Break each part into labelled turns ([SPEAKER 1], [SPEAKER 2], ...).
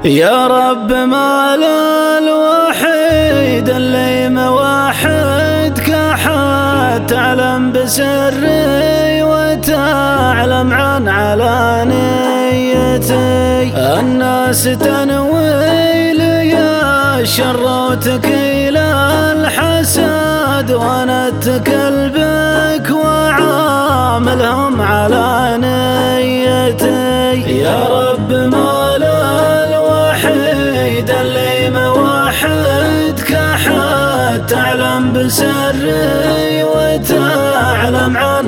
[SPEAKER 1] يا رب مال الوحيد اللي موحدك أحد، تعلم بسري وتعلم عن علانيتي. الناس تنوي لي الشر وتكيل الحسد، وانا اتكل بك وعاملهم على نيتي. يا رب مال الوحيد اللي موحدك أحد، تعلم بسري وتعلم عن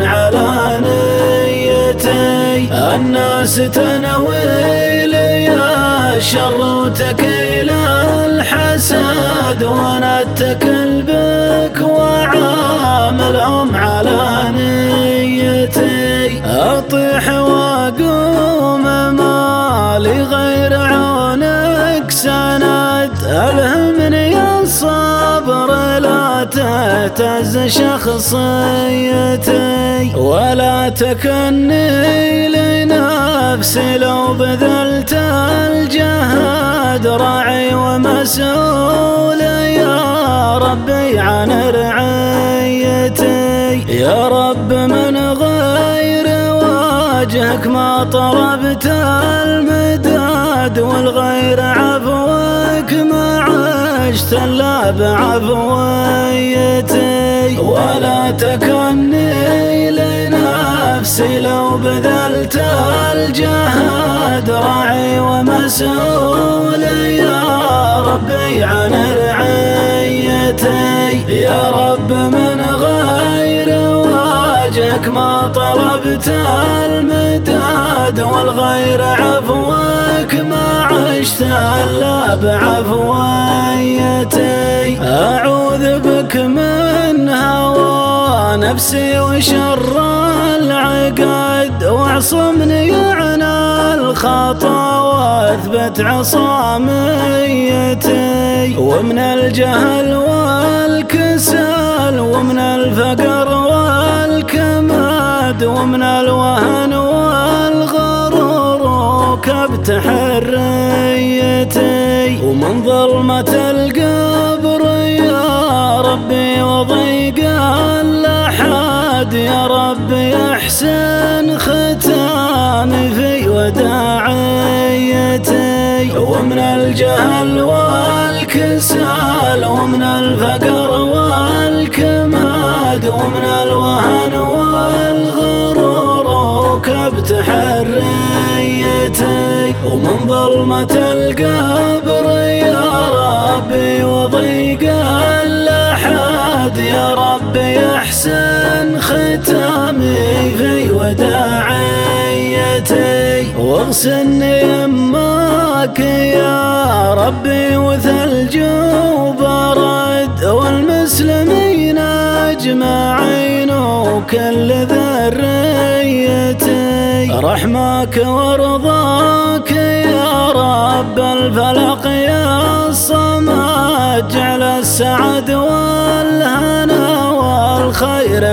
[SPEAKER 1] علانيتي. الناس تنوي لي الشر وتكيل الحسد، وانا اتكل بك وعاملهم على نيتي. اطيح واقوم مالي غير عونك سند، الهمني الصبر لا تهتز شخصيتي، ولا تكني لنفسي لو بذلت الجهد. راعي ومسؤول يا ربي عن رعيتي. يا رب من غير وجهك ما طلبت المداد، والغير عفوك ما عشت الا بعفويتي. ولا تكني لنفسي لو بذلت الجهد، راعي ومسؤول يا ربي عن رعيتي. يا رب من غير وجهك ما طلبت المداد، والغير عفوك ما عشت الا بعفويتي. اعوذ بك من هوى نفسي وشر العقد، واعصمني عن الخطا واثبت عصاميتي. ومن الجهل والكسل، ومن الفقر والكماد، ومن الوهن والغرور وكبت حريتي. ومن ظلمة القبر يا ربي وضيق اللحد، يا ربي احسن ختامي في وداعيتي. ومن الجهل والكسل، ومن الفقر والكماد، ومن الوهن والغرور وكبت حريتي. ومن ظلمة القبر يا ربي وضيق اللحد، يا ربي احسن ختامي في وداعيتي. واغسلني يماك يا ربي وثلج وبرد، والمسلمين اجمعين وكل ذريتي. رحمك ورضاك يا رب الفلق يا الصمد، جعل السعد والهنا والخير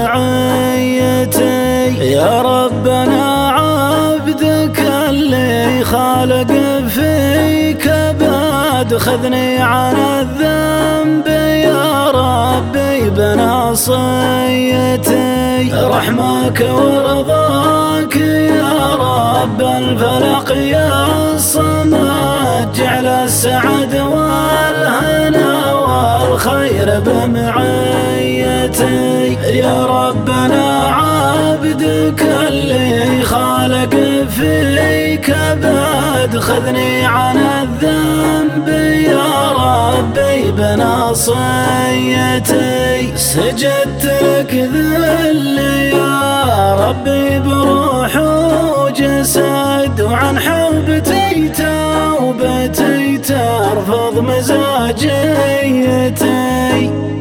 [SPEAKER 1] بمعيتي. يا ربنا عبدك اللي خالق في كبد، خذني عن الذنب يا ربي بناصيتي. رحمك ورضاك يا رب الفلق يا الصمد، جعل السعد والهنا والخير بمعيتي. يا ربنا عبدك اللي خالق في كبد، خذني عن الذنب يا ربي بناصيتي. سجدت لك ذلي يا ربي بروح وجسد، وعن حوبتي توبتي ترفض مزاجيتي.